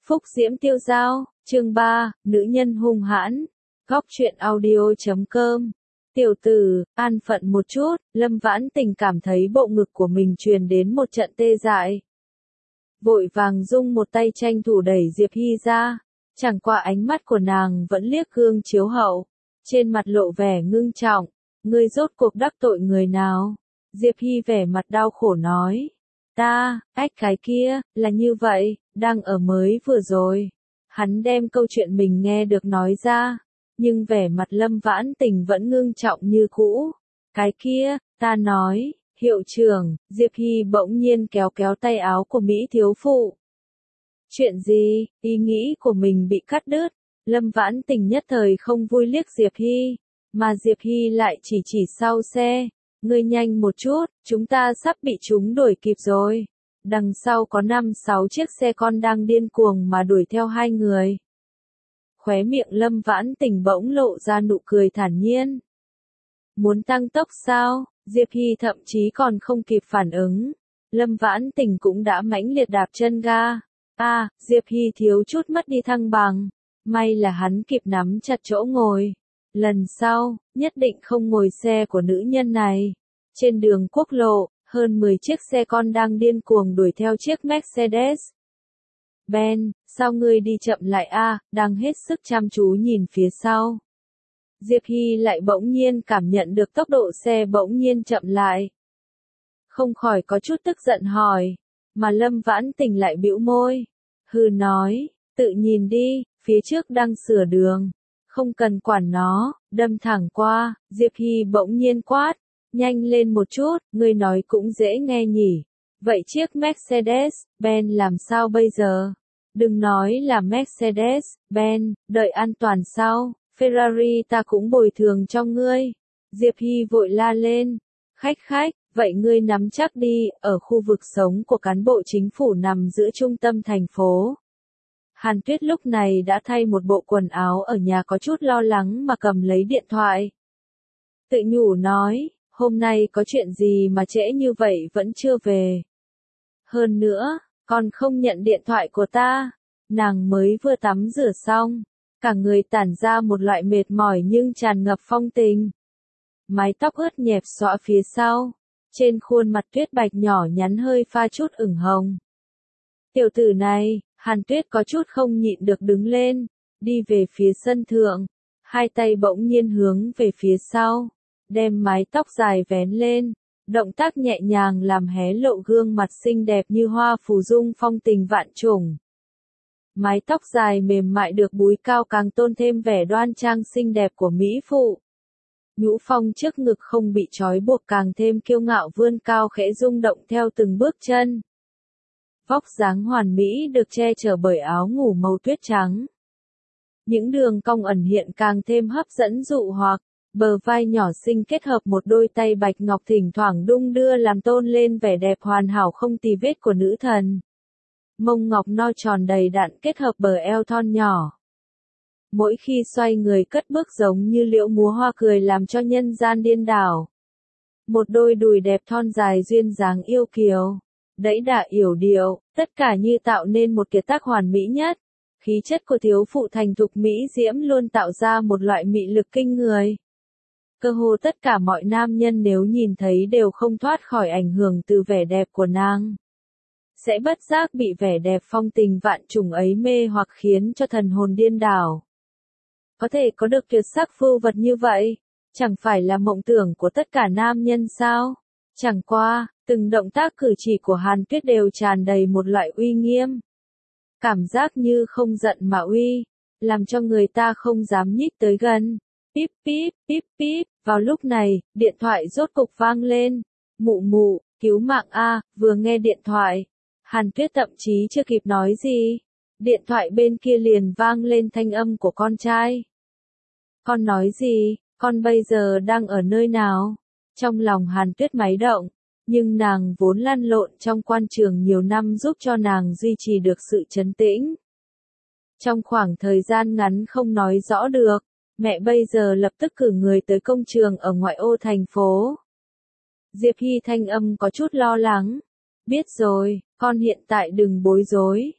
Phúc diễm tiêu dao, chương 3, nữ nhân hung hãn. Góc truyện audio.com. Tiểu tử, an phận một chút, Lâm Vãn Tình cảm thấy bộ ngực của mình truyền đến một trận tê dại. Vội vàng dung một tay tranh thủ đẩy Diệp Hy ra, chẳng qua ánh mắt của nàng vẫn liếc gương chiếu hậu, trên mặt lộ vẻ ngưng trọng, ngươi rốt cuộc đắc tội người nào? Diệp Hy vẻ mặt đau khổ nói, cái kia, là như vậy, đang ở mới vừa rồi. Hắn đem câu chuyện mình nghe được nói ra, nhưng vẻ mặt Lâm Vãn Tình vẫn ngưng trọng như cũ. Cái kia, ta nói, hiệu trưởng, Diệp Hy bỗng nhiên kéo kéo tay áo của Mỹ thiếu phụ. Chuyện gì, ý nghĩ của mình bị cắt đứt, Lâm Vãn Tình nhất thời không vui liếc Diệp Hy, mà Diệp Hy lại chỉ sau xe. Ngươi nhanh một chút, chúng ta sắp bị chúng đuổi kịp rồi. Đằng sau có 5-6 chiếc xe con đang điên cuồng mà đuổi theo hai người. Khóe miệng Lâm Vãn Tình bỗng lộ ra nụ cười thản nhiên. Muốn tăng tốc sao? Diệp Hy thậm chí còn không kịp phản ứng. Lâm Vãn Tình cũng đã mãnh liệt đạp chân ga. Diệp Hy thiếu chút mất đi thăng bằng. May là hắn kịp nắm chặt chỗ ngồi. Lần sau, nhất định không ngồi xe của nữ nhân này. Trên đường quốc lộ, hơn 10 chiếc xe con đang điên cuồng đuổi theo chiếc Mercedes. Ben, sao ngươi đi chậm lại đang hết sức chăm chú nhìn phía sau. Diệp Hy lại bỗng nhiên cảm nhận được tốc độ xe bỗng nhiên chậm lại. Không khỏi có chút tức giận hỏi, mà Lâm Vãn Tình lại bĩu môi. Hừ nói, tự nhìn đi, phía trước đang sửa đường. Không cần quản nó, đâm thẳng qua, Diệp Hy bỗng nhiên quát. Nhanh lên một chút, ngươi nói cũng dễ nghe nhỉ. Vậy chiếc Mercedes, Ben làm sao bây giờ? Đừng nói là Mercedes, Ben, đợi an toàn sau, Ferrari ta cũng bồi thường cho ngươi. Diệp Hy vội la lên. Khách, vậy ngươi nắm chắc đi, ở khu vực sống của cán bộ chính phủ nằm giữa trung tâm thành phố. Hàn Tuyết lúc này đã thay một bộ quần áo ở nhà có chút lo lắng mà cầm lấy điện thoại. Tự nhủ nói, hôm nay có chuyện gì mà trễ như vậy vẫn chưa về. Hơn nữa, còn không nhận điện thoại của ta. Nàng mới vừa tắm rửa xong, cả người tản ra một loại mệt mỏi nhưng tràn ngập phong tình. Mái tóc ướt nhẹp xõa phía sau, trên khuôn mặt tuyết bạch nhỏ nhắn hơi pha chút ửng hồng. Tiểu tử này, Hàn Tuyết có chút không nhịn được đứng lên, đi về phía sân thượng, hai tay bỗng nhiên hướng về phía sau, đem mái tóc dài vén lên, động tác nhẹ nhàng làm hé lộ gương mặt xinh đẹp như hoa phù dung phong tình vạn trùng. Mái tóc dài mềm mại được búi cao càng tôn thêm vẻ đoan trang xinh đẹp của mỹ phụ. Nhũ phong trước ngực không bị trói buộc càng thêm kiêu ngạo vươn cao khẽ rung động theo từng bước chân. Vóc dáng hoàn mỹ được che chở bởi áo ngủ màu tuyết trắng. Những đường cong ẩn hiện càng thêm hấp dẫn dụ hoặc, bờ vai nhỏ xinh kết hợp một đôi tay bạch ngọc thỉnh thoảng đung đưa làm tôn lên vẻ đẹp hoàn hảo không tì vết của nữ thần. Mông ngọc no tròn đầy đặn kết hợp bờ eo thon nhỏ. Mỗi khi xoay người cất bước giống như liễu múa hoa cười làm cho nhân gian điên đảo. Một đôi đùi đẹp thon dài duyên dáng yêu kiều, đẫy đà yểu điệu, tất cả như tạo nên một kiệt tác hoàn mỹ nhất. Khí chất của thiếu phụ thành thục mỹ diễm luôn tạo ra một loại mị lực kinh người. Cơ hồ tất cả mọi nam nhân nếu nhìn thấy đều không thoát khỏi ảnh hưởng từ vẻ đẹp của nàng. Sẽ bất giác bị vẻ đẹp phong tình vạn trùng ấy mê hoặc khiến cho thần hồn điên đảo. Có thể có được tuyệt sắc vưu vật như vậy, chẳng phải là mộng tưởng của tất cả nam nhân sao? Chẳng qua, từng động tác cử chỉ của Hàn Tuyết đều tràn đầy một loại uy nghiêm. Cảm giác như không giận mà uy, làm cho người ta không dám nhích tới gần. Píp píp, vào lúc này, điện thoại rốt cục vang lên. Mụ, cứu mạng vừa nghe điện thoại. Hàn Tuyết thậm chí chưa kịp nói gì. Điện thoại bên kia liền vang lên thanh âm của con trai. Con nói gì, con bây giờ đang ở nơi nào? Trong lòng Hàn Tuyết máy động, nhưng nàng vốn lăn lộn trong quan trường nhiều năm giúp cho nàng duy trì được sự trấn tĩnh. Trong khoảng thời gian ngắn không nói rõ được, mẹ bây giờ lập tức cử người tới công trường ở ngoại ô thành phố. Diệp Hy thanh âm có chút lo lắng. Biết rồi, con hiện tại đừng bối rối.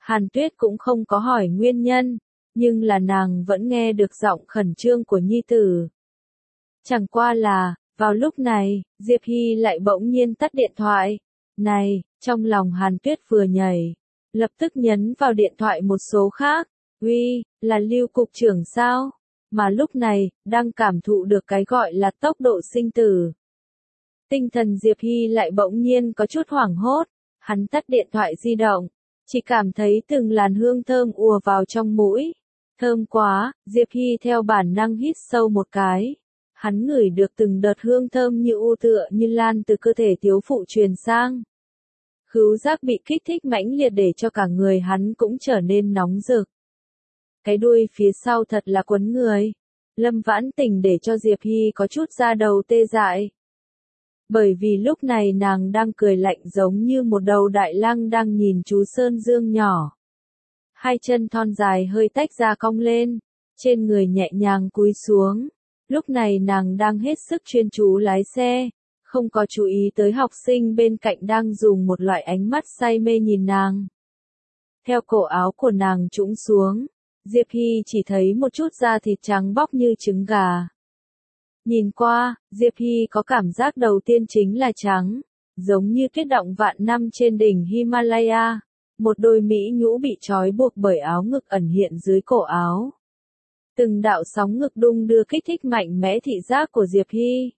Hàn Tuyết cũng không có hỏi nguyên nhân, nhưng là nàng vẫn nghe được giọng khẩn trương của nhi tử. Chẳng qua là, vào lúc này, Diệp Hy lại bỗng nhiên tắt điện thoại. Này, trong lòng Hàn Tuyết vừa nhảy, lập tức nhấn vào điện thoại một số khác. Uy, là Lưu cục trưởng sao? Mà lúc này, đang cảm thụ được cái gọi là tốc độ sinh tử. Tinh thần Diệp Hy lại bỗng nhiên có chút hoảng hốt, hắn tắt điện thoại di động, chỉ cảm thấy từng làn hương thơm ùa vào trong mũi. Thơm quá, Diệp Hy theo bản năng hít sâu một cái. Hắn ngửi được từng đợt hương thơm như u tựa như lan từ cơ thể thiếu phụ truyền sang. Khứu giác bị kích thích mãnh liệt để cho cả người hắn cũng trở nên nóng rực. Cái đuôi phía sau thật là quấn người. Lâm Vãn Tình để cho Diệp Hy có chút da đầu tê dại. Bởi vì lúc này nàng đang cười lạnh giống như một đầu đại lang đang nhìn chú Sơn Dương nhỏ. Hai chân thon dài hơi tách ra cong lên, trên người nhẹ nhàng cúi xuống. Lúc này nàng đang hết sức chuyên chú lái xe, không có chú ý tới học sinh bên cạnh đang dùng một loại ánh mắt say mê nhìn nàng. Theo cổ áo của nàng trũng xuống, Diệp Hy chỉ thấy một chút da thịt trắng bóc như trứng gà. Nhìn qua, Diệp Hy có cảm giác đầu tiên chính là trắng, giống như tuyết động vạn năm trên đỉnh Himalaya. Một đôi mỹ nhũ bị trói buộc bởi áo ngực ẩn hiện dưới cổ áo. Từng đạo sóng ngực đung đưa kích thích mạnh mẽ thị giác của Diệp Hy.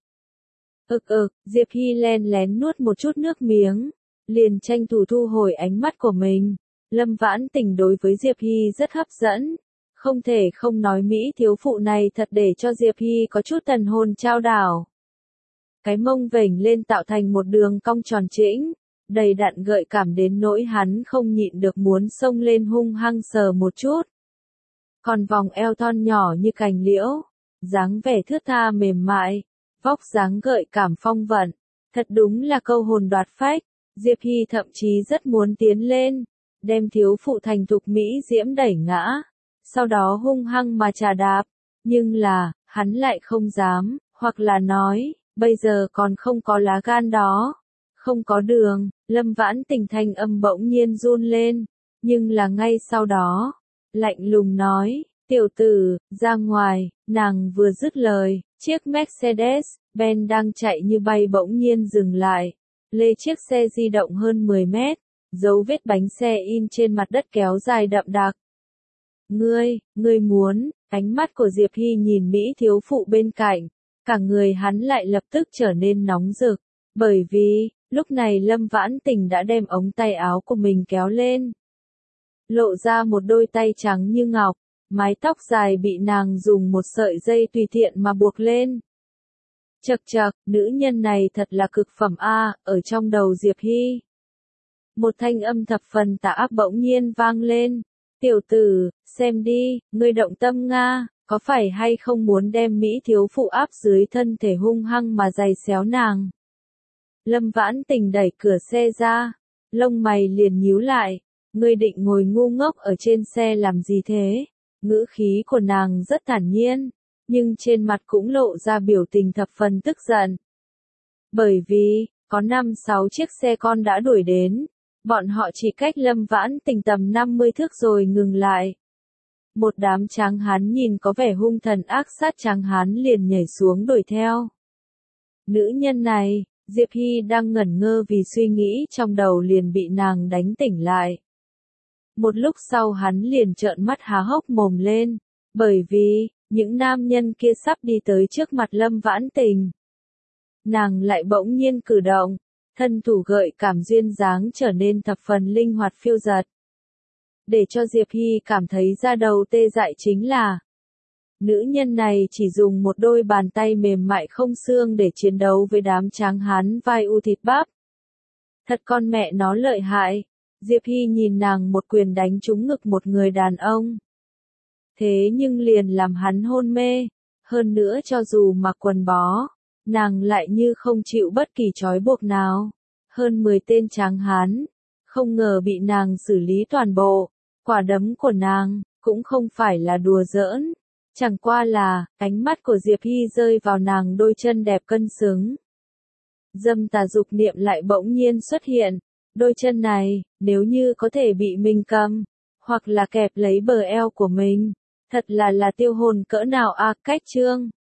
Diệp Hy len lén nuốt một chút nước miếng, liền tranh thủ thu hồi ánh mắt của mình. Lâm Vãn Tình đối với Diệp Hy rất hấp dẫn, không thể không nói mỹ thiếu phụ này thật để cho Diệp Hy có chút thần hồn trao đảo. Cái mông vểnh lên tạo thành một đường cong tròn chỉnh, đầy đặn gợi cảm đến nỗi hắn không nhịn được muốn xông lên hung hăng sờ một chút. Còn vòng eo thon nhỏ như cành liễu, dáng vẻ thướt tha mềm mại, vóc dáng gợi cảm phong vận, thật đúng là câu hồn đoạt phách. Diệp Hy thậm chí rất muốn tiến lên, đem thiếu phụ thành thục mỹ diễm đẩy ngã, sau đó hung hăng mà trà đạp, nhưng là, hắn lại không dám, hoặc là nói, bây giờ còn không có lá gan đó. Không có đường, Lâm Vãn Tình thanh âm bỗng nhiên run lên, nhưng là ngay sau đó, lạnh lùng nói, tiểu tử, ra ngoài. Nàng vừa dứt lời, chiếc Mercedes-Benz đang chạy như bay bỗng nhiên dừng lại, lê chiếc xe di động hơn 10 mét, dấu vết bánh xe in trên mặt đất kéo dài đậm đặc. Ngươi muốn, ánh mắt của Diệp Hy nhìn mỹ thiếu phụ bên cạnh, cả người hắn lại lập tức trở nên nóng rực, bởi vì, lúc này Lâm Vãn Tình đã đem ống tay áo của mình kéo lên. Lộ ra một đôi tay trắng như ngọc, mái tóc dài bị nàng dùng một sợi dây tùy tiện mà buộc lên. Chậc chậc, nữ nhân này thật là cực phẩm a, ở trong đầu Diệp Hy. Một thanh âm thập phần tà ác bỗng nhiên vang lên. Tiểu tử, xem đi, ngươi động tâm Nga, có phải hay không muốn đem mỹ thiếu phụ áp dưới thân thể hung hăng mà giày xéo nàng. Lâm Vãn Tình đẩy cửa xe ra, lông mày liền nhíu lại, ngươi định ngồi ngu ngốc ở trên xe làm gì thế? Ngữ khí của nàng rất thản nhiên, nhưng trên mặt cũng lộ ra biểu tình thập phần tức giận. Bởi vì, có 5-6 chiếc xe con đã đuổi đến, bọn họ chỉ cách Lâm Vãn Tình tầm 50 thước rồi ngừng lại. Một đám tráng hán nhìn có vẻ hung thần ác sát tráng hán liền nhảy xuống đuổi theo. Nữ nhân này, Diệp Hy đang ngẩn ngơ vì suy nghĩ trong đầu liền bị nàng đánh tỉnh lại. Một lúc sau hắn liền trợn mắt há hốc mồm lên, bởi vì, những nam nhân kia sắp đi tới trước mặt Lâm Vãn Tình. Nàng lại bỗng nhiên cử động, thân thủ gợi cảm duyên dáng trở nên thập phần linh hoạt phiêu dật. Để cho Diệp Hy cảm thấy da đầu tê dại chính là, nữ nhân này chỉ dùng một đôi bàn tay mềm mại không xương để chiến đấu với đám tráng hán vai u thịt bắp. Thật con mẹ nó lợi hại. Diệp Hy nhìn nàng một quyền đánh trúng ngực một người đàn ông. Thế nhưng liền làm hắn hôn mê. Hơn nữa cho dù mặc quần bó, nàng lại như không chịu bất kỳ trói buộc nào. Hơn 10 tên tráng hán, không ngờ bị nàng xử lý toàn bộ. Quả đấm của nàng, cũng không phải là đùa giỡn. Chẳng qua là, ánh mắt của Diệp Hy rơi vào nàng đôi chân đẹp cân xứng. Dâm tà dục niệm lại bỗng nhiên xuất hiện. Đôi chân này, nếu như có thể bị mình cầm, hoặc là kẹp lấy bờ eo của mình. Thật là tiêu hồn cỡ nào à, cách chương.